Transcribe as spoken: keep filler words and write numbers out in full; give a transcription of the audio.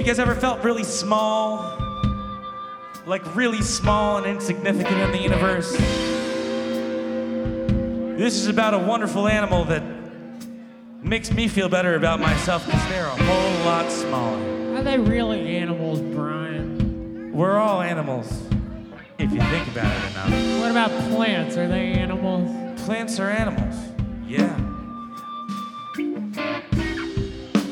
You guys ever felt really small? Like really small and insignificant in the universe? This is about a wonderful animal that makes me feel better about myself because they're a whole lot smaller. Are they really animals, Brian? We're all animals, if you think about it enough. What about plants? Are they animals? Plants are animals, yeah.